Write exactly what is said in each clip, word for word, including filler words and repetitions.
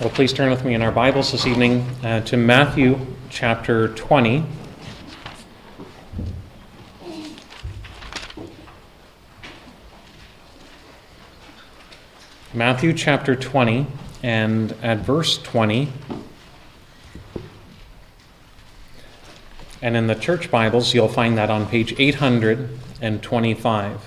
Well, please turn with me in our Bibles this evening uh, to Matthew chapter twenty. Matthew chapter twenty, and at verse twenty, and in the church Bibles, you'll find that on page eight hundred twenty-five.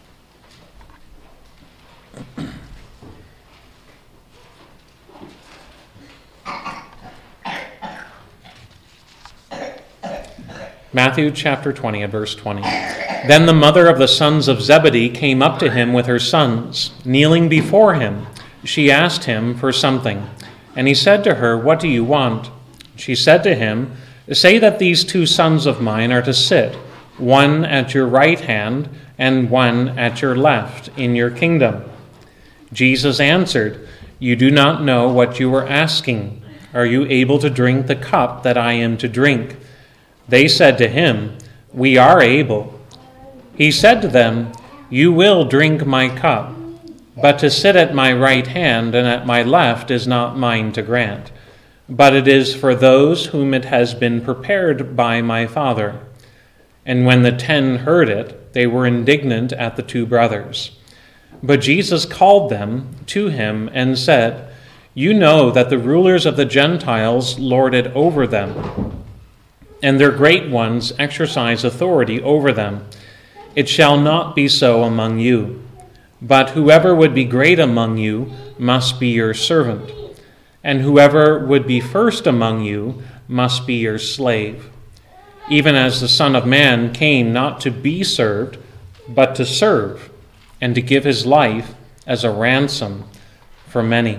Matthew chapter twenty and verse twenty. Then the mother of the sons of Zebedee came up to him with her sons. Kneeling before him, she asked him for something. And he said to her, "What do you want?" She said to him, "Say that these two sons of mine are to sit, one at your right hand and one at your left, in your kingdom." Jesus answered, "You do not know what you are asking. Are you able to drink the cup that I am to drink?" They said to him, "We are able." He said to them, "You will drink my cup, but to sit at my right hand and at my left is not mine to grant, but it is for those whom it has been prepared by my Father." And when the ten heard it, they were indignant at the two brothers. But Jesus called them to him and said, "You know that the rulers of the Gentiles lord it over them, and their great ones exercise authority over them. It shall not be so among you. But whoever would be great among you must be your servant, and whoever would be first among you must be your slave. Even as the Son of Man came not to be served, but to serve, and to give his life as a ransom for many."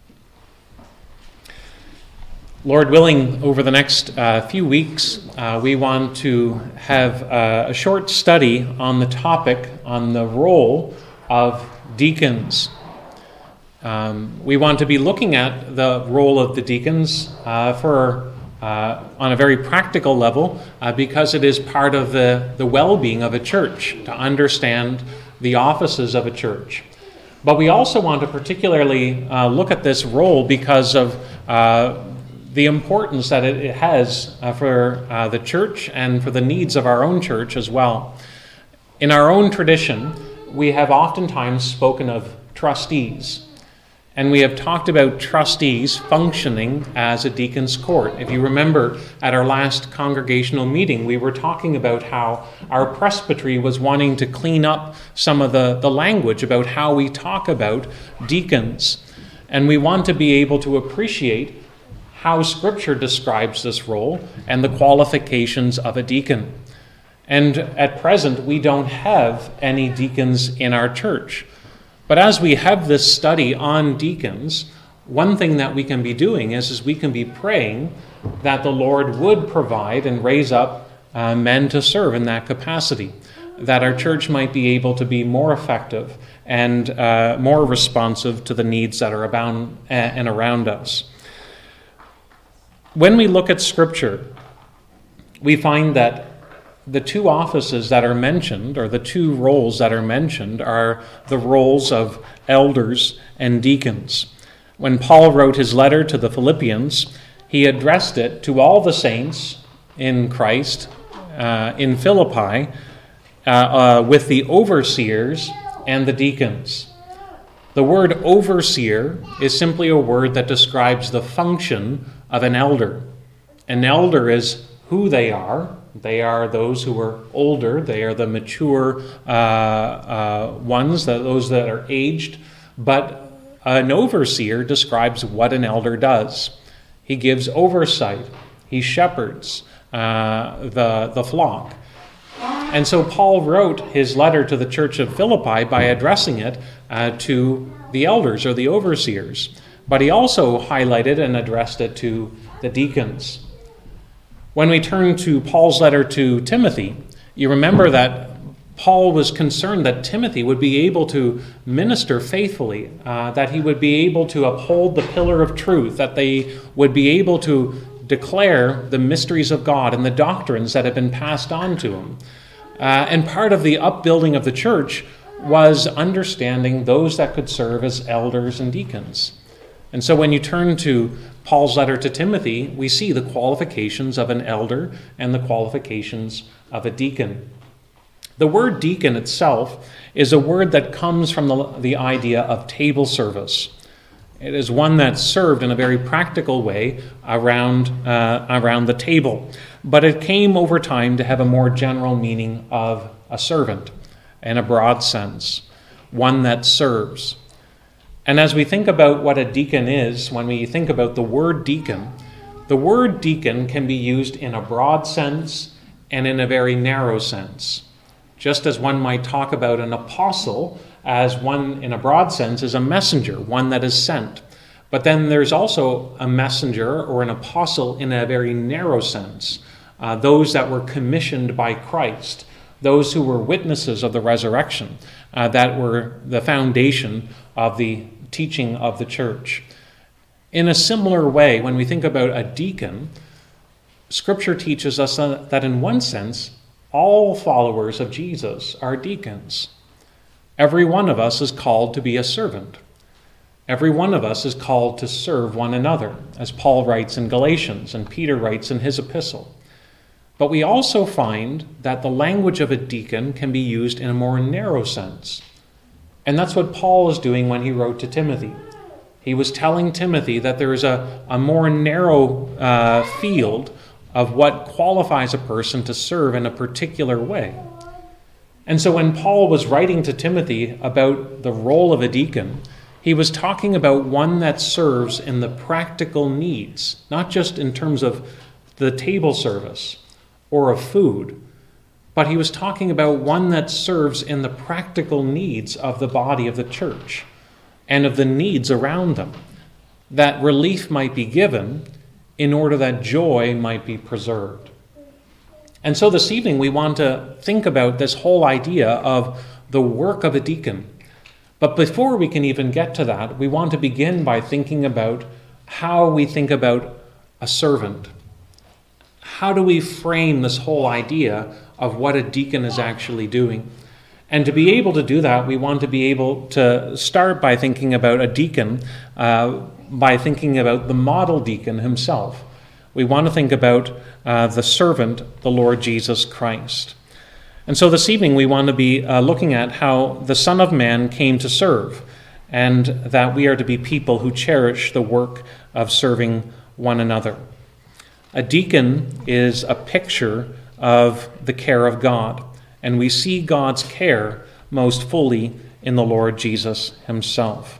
Lord willing, over the next uh, few weeks, uh, we want to have uh, a short study on the topic, on the role of deacons. Um, we want to be looking at the role of the deacons uh, for uh, on a very practical level uh, because it is part of the, the well-being of a church, to understand the offices of a church. But we also want to particularly uh, look at this role because of uh, the importance that it has uh, for uh, the church and for the needs of our own church as well. In our own tradition, we have oftentimes spoken of trustees, and we have talked about trustees functioning as a deacon's court. If you remember, at our last congregational meeting, we were talking about how our presbytery was wanting to clean up some of the, the language about how we talk about deacons, and we want to be able to appreciate how Scripture describes this role and the qualifications of a deacon. And at present, we don't have any deacons in our church. But as we have this study on deacons, one thing that we can be doing is, is we can be praying that the Lord would provide and raise up uh, men to serve in that capacity, that our church might be able to be more effective and uh, more responsive to the needs that are abound uh, and around us. When we look at Scripture, we find that the two offices that are mentioned, or the two roles that are mentioned, are the roles of elders and deacons. When Paul wrote his letter to the Philippians, he addressed it to all the saints in Christ uh, in Philippi uh, uh, with the overseers and the deacons. The word overseer is simply a word that describes the function of an elder. An elder is who they are. They are those who are older. They are the mature uh, uh, ones, the, those that are aged. But an overseer describes what an elder does. He gives oversight. He shepherds uh, the, the flock. And so Paul wrote his letter to the church of Philippi by addressing it uh, to the elders or the overseers. But he also highlighted and addressed it to the deacons. When we turn to Paul's letter to Timothy, you remember that Paul was concerned that Timothy would be able to minister faithfully, uh, that he would be able to uphold the pillar of truth, that they would be able to declare the mysteries of God and the doctrines that have been passed on to him. Uh, and part of the upbuilding of the church was understanding those that could serve as elders and deacons. And so when you turn to Paul's letter to Timothy, we see the qualifications of an elder and the qualifications of a deacon. The word deacon itself is a word that comes from the, the idea of table service. It is one that's served in a very practical way around, uh, around the table. But it came over time to have a more general meaning of a servant in a broad sense, one that serves. And as we think about what a deacon is, when we think about the word deacon, the word deacon can be used in a broad sense and in a very narrow sense. Just as one might talk about an apostle as one, in a broad sense, is a messenger, one that is sent. But then there's also a messenger or an apostle in a very narrow sense, uh, those that were commissioned by Christ, those who were witnesses of the resurrection, uh, that were the foundation of the teaching of the church. In a similar way, when we think about a deacon, Scripture teaches us that in one sense, all followers of Jesus are deacons. Every one of us is called to be a servant. Every one of us is called to serve one another, as Paul writes in Galatians and Peter writes in his epistle. But we also find that the language of a deacon can be used in a more narrow sense. And that's what Paul is doing when he wrote to Timothy. He was telling Timothy that there is a, a more narrow uh, field of what qualifies a person to serve in a particular way. And so when Paul was writing to Timothy about the role of a deacon, he was talking about one that serves in the practical needs, not just in terms of the table service or of food, but he was talking about one that serves in the practical needs of the body of the church and of the needs around them, that relief might be given in order that joy might be preserved. And so this evening we want to think about this whole idea of the work of a deacon. But before we can even get to that, we want to begin by thinking about how we think about a servant. How do we frame this whole idea of what a deacon is actually doing? And to be able to do that, we want to be able to start by thinking about a deacon, uh, by thinking about the model deacon himself. We want to think about uh, the servant, the Lord Jesus Christ. And so this evening we want to be uh, looking at how the Son of Man came to serve, and that we are to be people who cherish the work of serving one another. A deacon is a picture of the care of God, and we see God's care most fully in the Lord Jesus himself.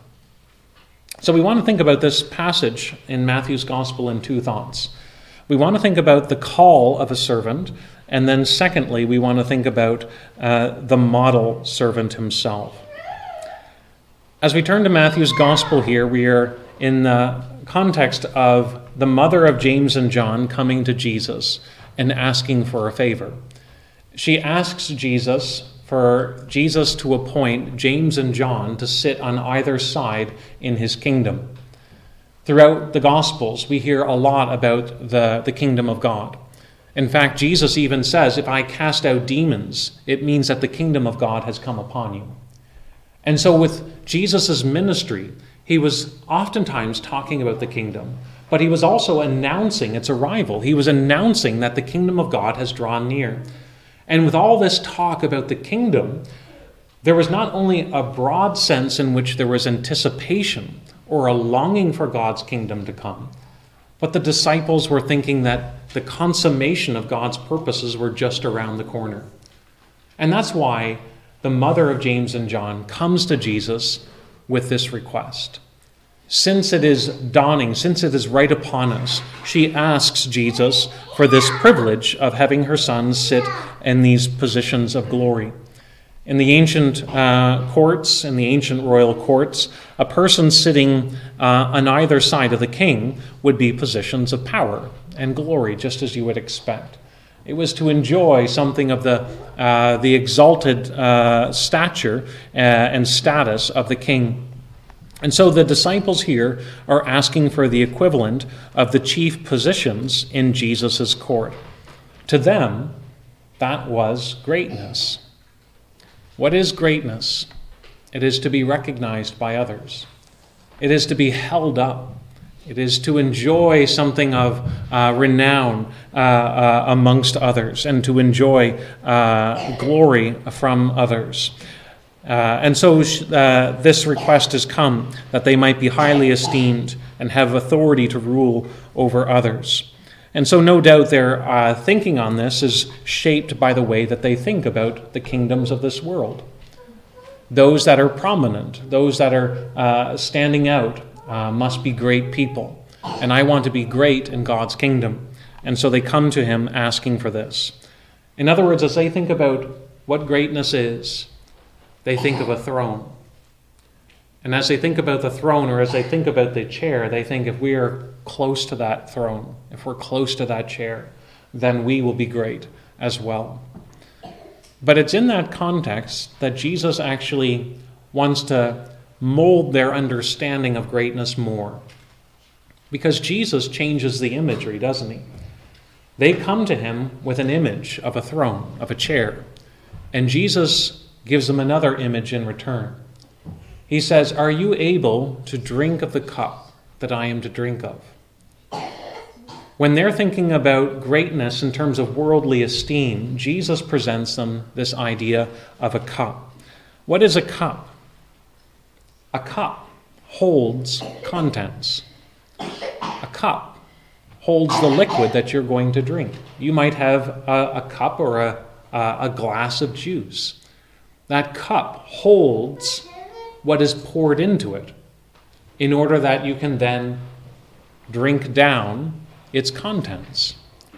So we want to think about this passage in Matthew's Gospel in two thoughts. We want to think about the call of a servant, and then secondly, we want to think about uh, the model servant himself. As we turn to Matthew's Gospel here, we are in the context of the mother of James and John coming to Jesus and asking for a favor. She asks Jesus for Jesus to appoint James and John to sit on either side in his kingdom. Throughout the Gospels, we hear a lot about the, the kingdom of God. In fact, Jesus even says, if I cast out demons, it means that the kingdom of God has come upon you. And so with Jesus' ministry, he was oftentimes talking about the kingdom, but he was also announcing its arrival. He was announcing that the kingdom of God has drawn near. And with all this talk about the kingdom, there was not only a broad sense in which there was anticipation or a longing for God's kingdom to come, but the disciples were thinking that the consummation of God's purposes were just around the corner. And that's why the mother of James and John comes to Jesus with this request. Since it is dawning, since it is right upon us, she asks Jesus for this privilege of having her sons sit in these positions of glory. In the ancient uh, courts, in the ancient royal courts, a person sitting uh, on either side of the king would be positions of power and glory, just as you would expect. It was to enjoy something of the, uh, the exalted uh, stature uh, and status of the king. And so the disciples here are asking for the equivalent of the chief positions in Jesus' court. To them, that was greatness. What is greatness? It is to be recognized by others. It is to be held up. It is to enjoy something of uh, renown uh, uh, amongst others, and to enjoy uh, glory from others. Uh, and so uh, this request has come, that they might be highly esteemed and have authority to rule over others. And so no doubt their uh, thinking on this is shaped by the way that they think about the kingdoms of this world. Those that are prominent, those that are uh, standing out, uh, must be great people. And I want to be great in God's kingdom. And so they come to him asking for this. In other words, as they think about what greatness is, they think of a throne. And as they think about the throne, or as they think about the chair, they think if we are close to that throne, if we're close to that chair, then we will be great as well. But it's in that context that Jesus actually wants to mold their understanding of greatness more. Because Jesus changes the imagery, doesn't he? They come to him with an image of a throne, of a chair. And Jesus gives them another image in return. He says, "Are you able to drink of the cup that I am to drink of?" When they're thinking about greatness in terms of worldly esteem, Jesus presents them this idea of a cup. What is a cup? A cup holds contents. A cup holds the liquid that you're going to drink. You might have a, a cup or a, a glass of juice. That cup holds what is poured into it in order that you can then drink down its contents.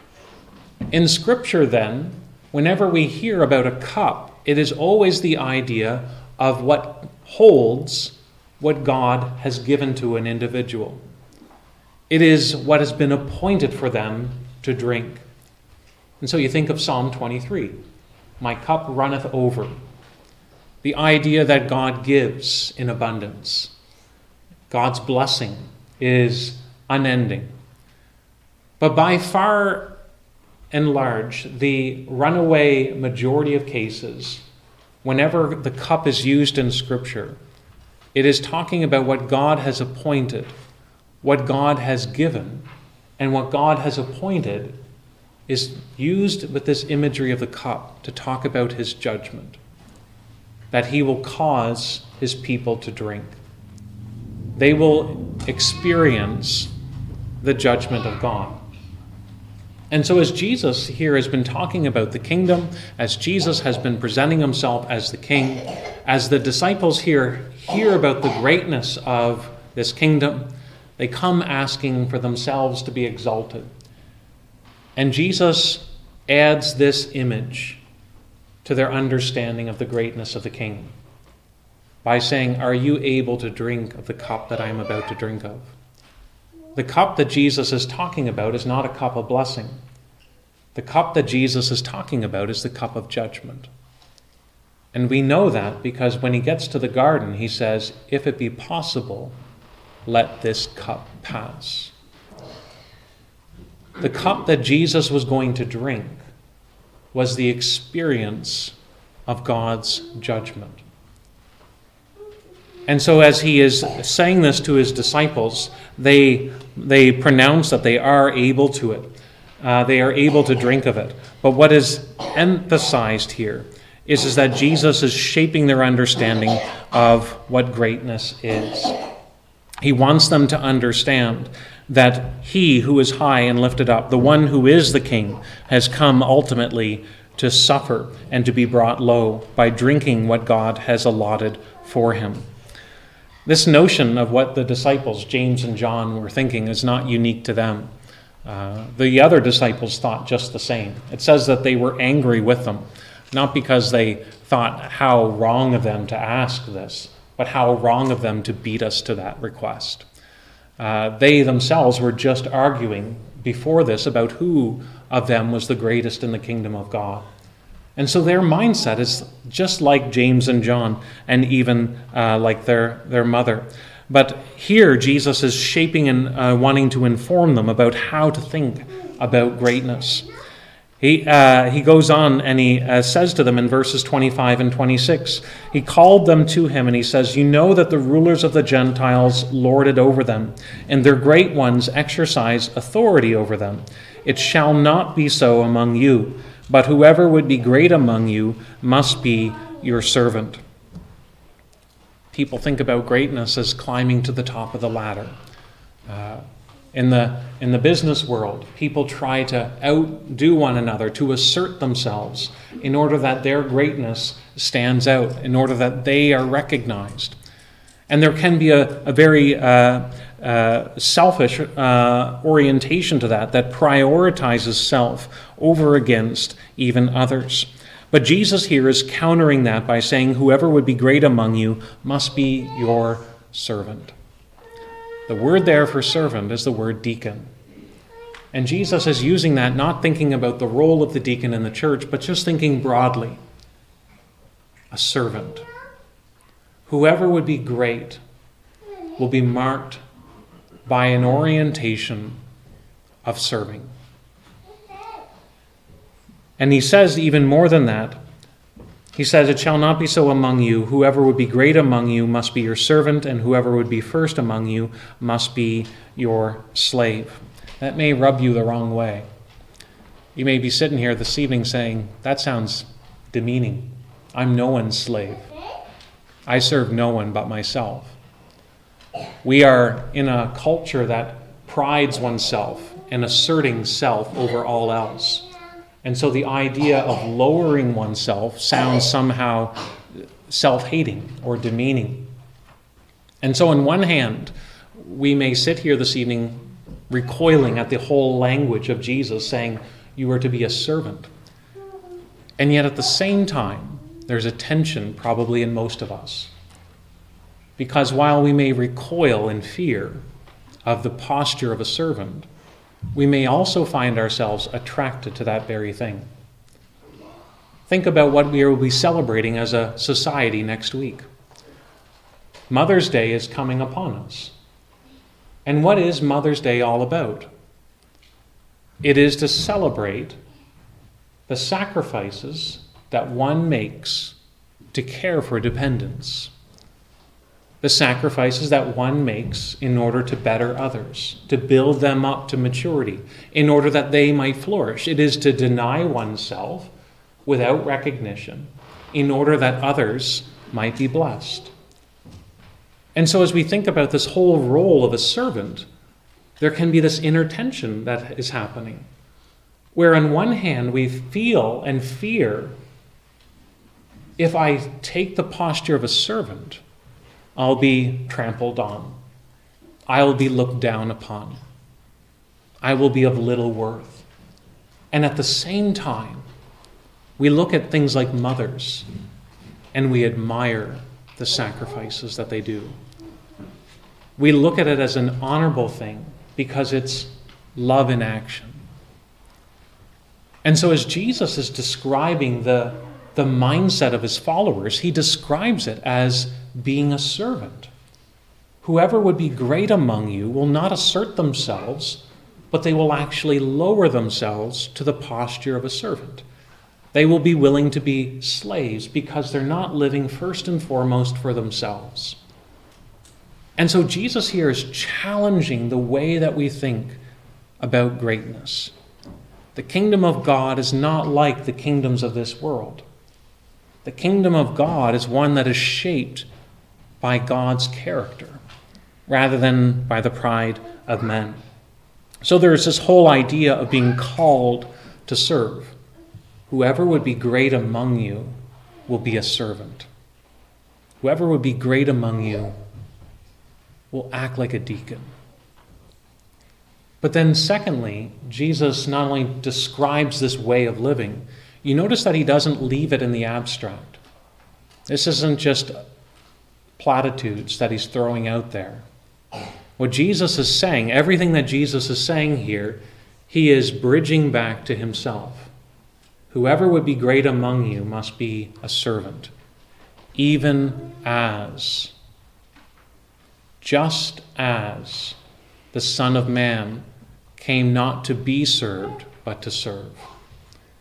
In Scripture, then, whenever we hear about a cup, it is always the idea of what holds what God has given to an individual. It is what has been appointed for them to drink. And so you think of Psalm twenty-three, "My cup runneth over." The idea that God gives in abundance. God's blessing is unending. But by far and large, the runaway majority of cases, whenever the cup is used in Scripture, it is talking about what God has appointed, what God has given, and what God has appointed is used with this imagery of the cup to talk about his judgment, that he will cause his people to drink. They will experience the judgment of God. And so as Jesus here has been talking about the kingdom, as Jesus has been presenting himself as the king, as the disciples here hear about the greatness of this kingdom, they come asking for themselves to be exalted. And Jesus adds this image to their understanding of the greatness of the king by saying, "Are you able to drink of the cup that I am about to drink of?" The cup that Jesus is talking about is not a cup of blessing. The cup that Jesus is talking about is the cup of judgment. And we know that because when he gets to the garden, he says, "If it be possible, let this cup pass." The cup that Jesus was going to drink was the experience of God's judgment. And so as he is saying this to his disciples, they, they pronounce that they are able to it. Uh, they are able to drink of it. But what is emphasized here is, is that Jesus is shaping their understanding of what greatness is. He wants them to understand that he who is high and lifted up, the one who is the king, has come ultimately to suffer and to be brought low by drinking what God has allotted for him. This notion of what the disciples, James and John, were thinking is not unique to them. Uh, the other disciples thought just the same. It says that they were angry with them, not because they thought how wrong of them to ask this, but how wrong of them to beat us to that request. Uh, they themselves were just arguing before this about who of them was the greatest in the kingdom of God. And so their mindset is just like James and John, and even uh, like their, their mother. But here Jesus is shaping and uh, wanting to inform them about how to think about greatness. He, uh, he goes on and he uh, says to them in verses twenty-five and twenty-six, he called them to him and he says, "You know that the rulers of the Gentiles lord it over them, and their great ones exercise authority over them. It shall not be so among you, but whoever would be great among you must be your servant." People think about greatness as climbing to the top of the ladder. Uh, In the, in the business world, people try to outdo one another, to assert themselves in order that their greatness stands out, in order that they are recognized. And there can be a, a very uh, uh, selfish uh, orientation to that, that prioritizes self over against even others. But Jesus here is countering that by saying, whoever would be great among you must be your servant. The word there for servant is the word deacon. And Jesus is using that, not thinking about the role of the deacon in the church, but just thinking broadly. A servant. Whoever would be great will be marked by an orientation of serving. And he says even more than that. He says, "It shall not be so among you. Whoever would be great among you must be your servant, and whoever would be first among you must be your slave." That may rub you the wrong way. You may be sitting here this evening saying, that sounds demeaning. I'm no one's slave. I serve no one but myself. We are in a culture that prides oneself and asserting self over all else. And so the idea of lowering oneself sounds somehow self-hating or demeaning. And so on one hand, we may sit here this evening recoiling at the whole language of Jesus, saying, you are to be a servant. And yet at the same time, there's a tension probably in most of us. Because while we may recoil in fear of the posture of a servant, we may also find ourselves attracted to that very thing. Think about what we will be celebrating as a society next week. Mother's Day is coming upon us. And what is Mother's Day all about? It is to celebrate the sacrifices that one makes to care for dependents. The sacrifices that one makes in order to better others, to build them up to maturity, in order that they might flourish. It is to deny oneself without recognition, in order that others might be blessed. And so as we think about this whole role of a servant, there can be this inner tension that is happening, where on one hand we feel and fear, if I take the posture of a servant, I'll be trampled on. I'll be looked down upon. I will be of little worth. And at the same time, we look at things like mothers and we admire the sacrifices that they do. We look at it as an honorable thing because it's love in action. And so as Jesus is describing the, the mindset of his followers, he describes it as being a servant. Whoever would be great among you will not assert themselves, but they will actually lower themselves to the posture of a servant. They will be willing to be slaves because they're not living first and foremost for themselves. And so Jesus here is challenging the way that we think about greatness. The kingdom of God is not like the kingdoms of this world. The kingdom of God is one that is shaped by God's character rather than by the pride of men. So there's this whole idea of being called to serve. Whoever would be great among you will be a servant. Whoever would be great among you will act like a deacon. But then secondly, Jesus not only describes this way of living, you notice that he doesn't leave it in the abstract. This isn't just platitudes that he's throwing out there. What Jesus is saying, everything that Jesus is saying here, he is bridging back to himself. Whoever would be great among you must be a servant, even as, just as the Son of Man came not to be served, but to serve.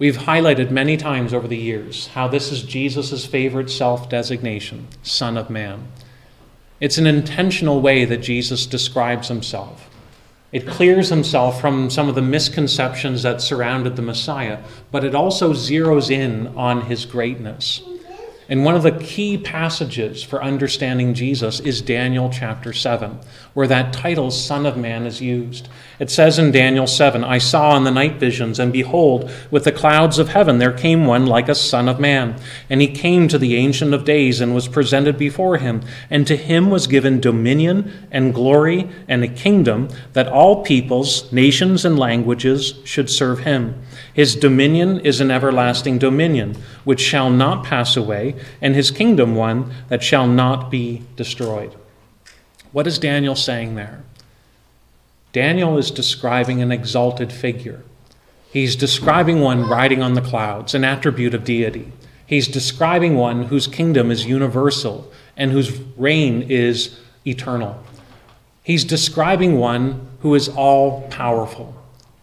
We've highlighted many times over the years how this is Jesus' favorite self-designation, Son of Man. It's an intentional way that Jesus describes himself. It clears himself from some of the misconceptions that surrounded the Messiah, but it also zeroes in on his greatness. And one of the key passages for understanding Jesus is Daniel chapter seven, where that title, Son of Man, is used. It says in Daniel seven, I saw in the night visions, and behold, with the clouds of heaven there came one like a son of man. And he came to the Ancient of Days and was presented before him. And to him was given dominion and glory and a kingdom, that all peoples, nations, and languages should serve him. His dominion is an everlasting dominion, which shall not pass away, and his kingdom one that shall not be destroyed. What is Daniel saying there? Daniel is describing an exalted figure. He's describing one riding on the clouds, an attribute of deity. He's describing one whose kingdom is universal and whose reign is eternal. He's describing one who is all-powerful.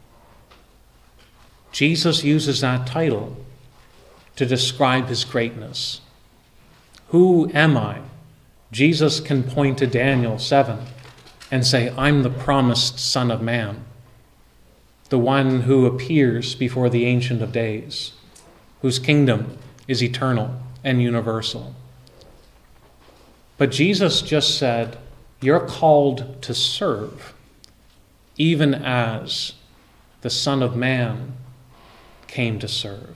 Jesus uses that title to describe his greatness. Who am I? Jesus can point to Daniel seven and say, I'm the promised Son of Man, the one who appears before the Ancient of Days, whose kingdom is eternal and universal. But Jesus just said, you're called to serve, even as the Son of Man came to serve.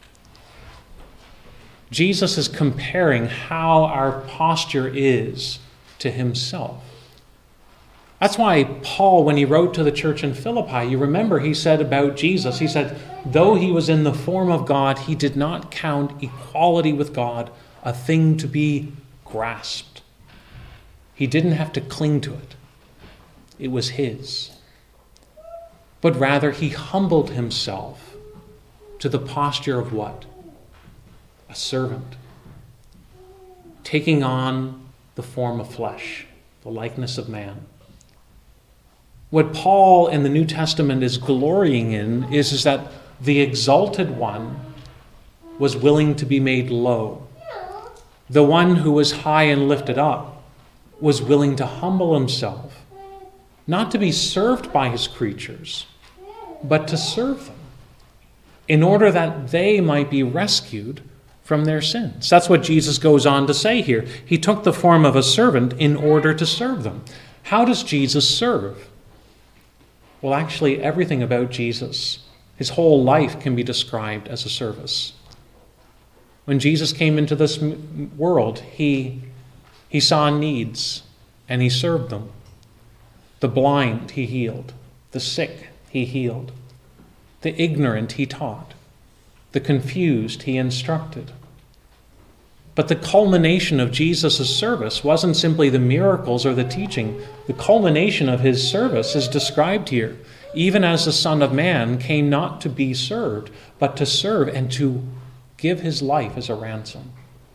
Jesus is comparing how our posture is to himself. That's why Paul, when he wrote to the church in Philippi, you remember he said about Jesus, he said, though he was in the form of God, he did not count equality with God a thing to be grasped. He didn't have to cling to it. It was his. But rather, he humbled himself to the posture of what? A servant, taking on the form of flesh, the likeness of man. What Paul in the New Testament is glorying in is, is that the exalted one was willing to be made low. The one who was high and lifted up was willing to humble himself, not to be served by his creatures, but to serve them, in order that they might be rescued from their sins. That's what Jesus goes on to say here. He took the form of a servant in order to serve them. How does Jesus serve? Well, actually, everything about Jesus, his whole life, can be described as a service. When Jesus came into this world, he, he saw needs and he served them. The blind he healed. The sick he healed. The ignorant he taught. The confused he instructed. But the culmination of Jesus' service wasn't simply the miracles or the teaching. The culmination of his service is described here. Even as the Son of Man came not to be served, but to serve and to give his life as a ransom.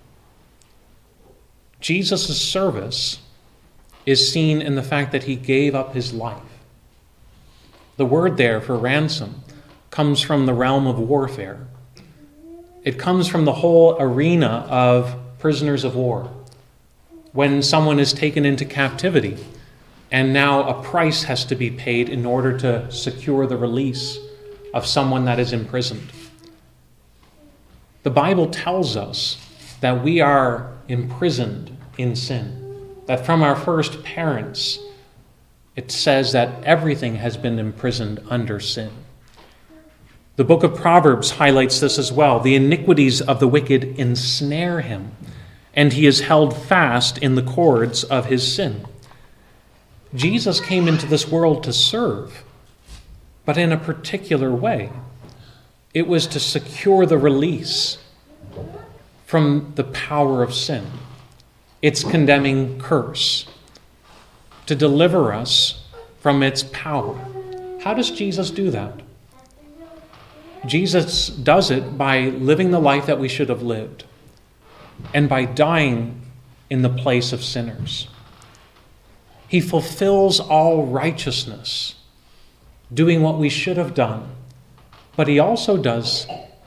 Jesus' service is seen in the fact that he gave up his life. The word there for ransom comes from the realm of warfare. It comes from the whole arena of prisoners of war. When someone is taken into captivity, and now a price has to be paid in order to secure the release of someone that is imprisoned. The Bible tells us that we are imprisoned in sin, that from our first parents, it says that everything has been imprisoned under sin. The book of Proverbs highlights this as well. The iniquities of the wicked ensnare him, and he is held fast in the cords of his sin. Jesus came into this world to serve, but in a particular way. It was to secure the release from the power of sin, its condemning curse, to deliver us from its power. How does Jesus do that? Jesus does it by living the life that we should have lived and by dying in the place of sinners. He fulfills all righteousness, doing what we should have done, but he also does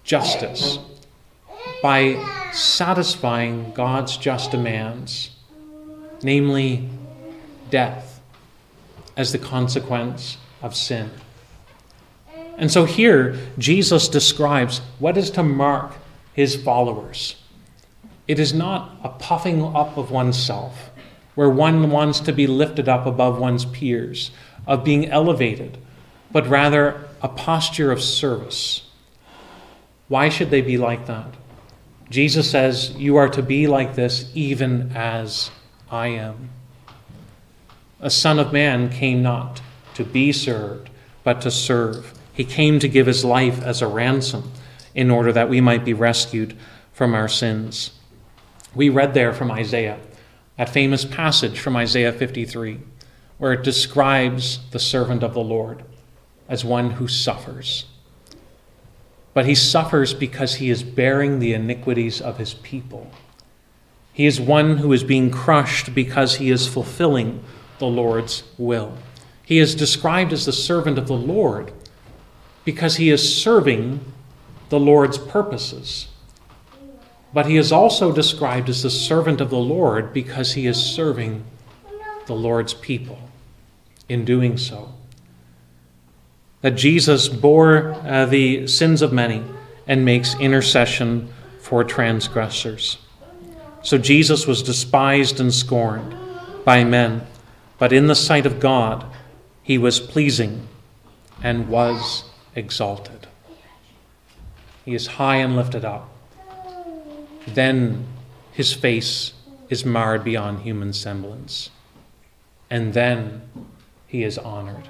justice by satisfying God's just demands, namely death as the consequence of sin. And so here, Jesus describes what is to mark his followers. It is not a puffing up of oneself, where one wants to be lifted up above one's peers, of being elevated, but rather a posture of service. Why should they be like that? Jesus says, you are to be like this even as I am. A Son of Man came not to be served, but to serve. He came to give his life as a ransom in order that we might be rescued from our sins. We read there from Isaiah, that famous passage from Isaiah fifty-three, where it describes the servant of the Lord as one who suffers. But he suffers because he is bearing the iniquities of his people. He is one who is being crushed because he is fulfilling the Lord's will. He is described as the servant of the Lord because he is serving the Lord's purposes. But he is also described as the servant of the Lord because he is serving the Lord's people in doing so. That Jesus bore uh, the sins of many and makes intercession for transgressors. So Jesus was despised and scorned by men, but in the sight of God, he was pleasing and was exalted. He is high and lifted up. Then his face is marred beyond human semblance. And then he is honored.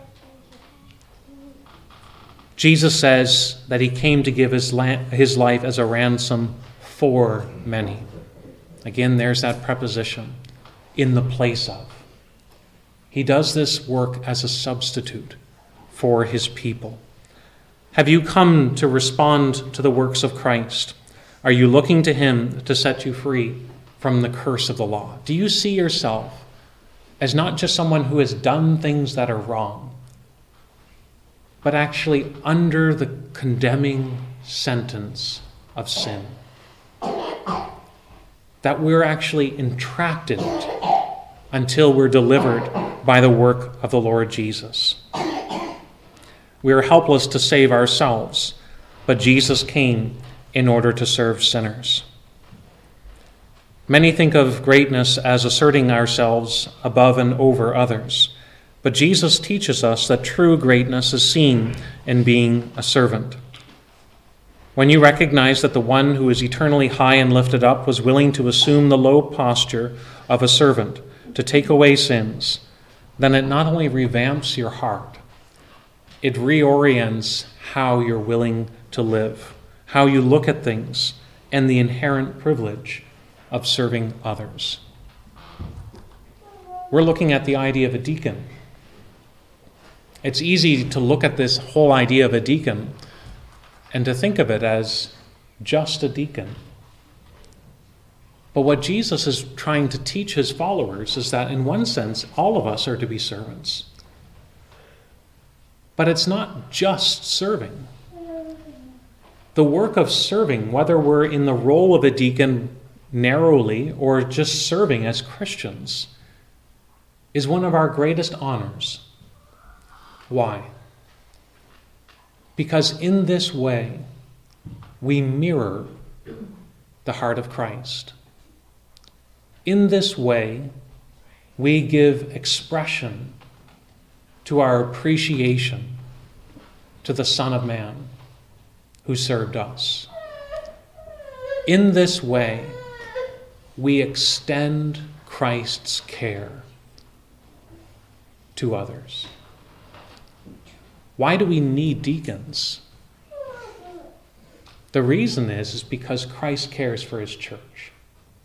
Jesus says that he came to give his, la- his life as a ransom for many. Again, there's that preposition, in the place of. He does this work as a substitute for his people. Have you come to respond to the works of Christ? Are you looking to him to set you free from the curse of the law? Do you see yourself as not just someone who has done things that are wrong, but actually under the condemning sentence of sin? That we're actually entrapped in it until we're delivered by the work of the Lord Jesus. We are helpless to save ourselves, but Jesus came in order to serve sinners. Many think of greatness as asserting ourselves above and over others, but Jesus teaches us that true greatness is seen in being a servant. When you recognize that the one who is eternally high and lifted up was willing to assume the low posture of a servant to take away sins, then it not only revamps your heart, it reorients how you're willing to live, how you look at things, and the inherent privilege of serving others. We're looking at the idea of a deacon. It's easy to look at this whole idea of a deacon and to think of it as just a deacon. But what Jesus is trying to teach his followers is that in one sense, all of us are to be servants. But it's not just serving. The work of serving, whether we're in the role of a deacon narrowly or just serving as Christians, is one of our greatest honors. Why? Because in this way, we mirror the heart of Christ. In this way, we give expression to our appreciation to the Son of Man who served us. In this way, we extend Christ's care to others. Why do we need deacons? The reason is, is because Christ cares for his church.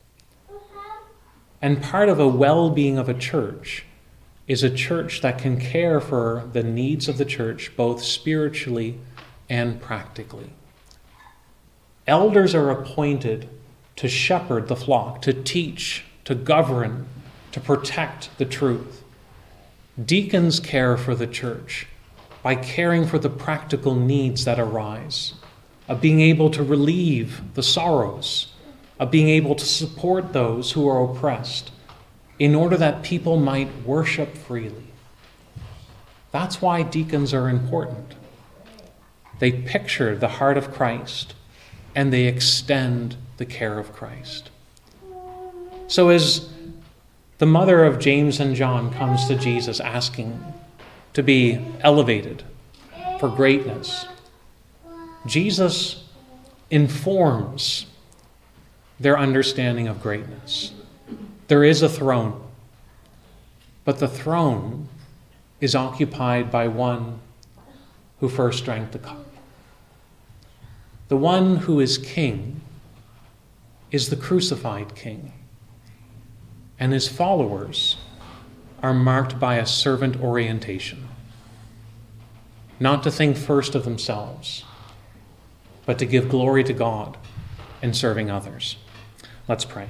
And part of a well-being of a church is a church that can care for the needs of the church, both spiritually and practically. Elders are appointed to shepherd the flock, to teach, to govern, to protect the truth. Deacons care for the church by caring for the practical needs that arise. of being able to relieve the sorrows, of being able to support those who are oppressed, in order that people might worship freely. That's why deacons are important. They picture the heart of Christ, and they extend the care of Christ. So as the mother of James and John comes to Jesus asking to be elevated for greatness, Jesus informs their understanding of greatness. There is a throne, but the throne is occupied by one who first drank the cup. The one who is king is the crucified king, and his followers are marked by a servant orientation, not to think first of themselves, but to give glory to God in serving others. Let's pray.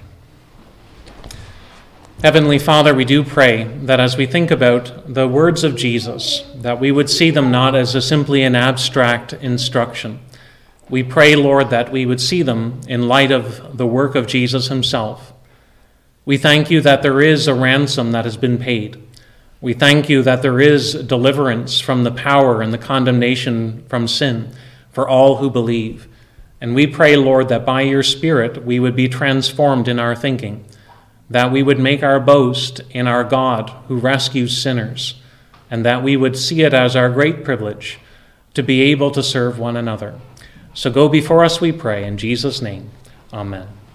Heavenly Father, we do pray that as we think about the words of Jesus, that we would see them not as a simply an abstract instruction. We pray, Lord, that we would see them in light of the work of Jesus himself. We thank you that there is a ransom that has been paid. We thank you that there is deliverance from the power and the condemnation from sin for all who believe. And we pray, Lord, that by your Spirit we would be transformed in our thinking, that we would make our boast in our God who rescues sinners, and that we would see it as our great privilege to be able to serve one another. So go before us, we pray, in Jesus' name. Amen.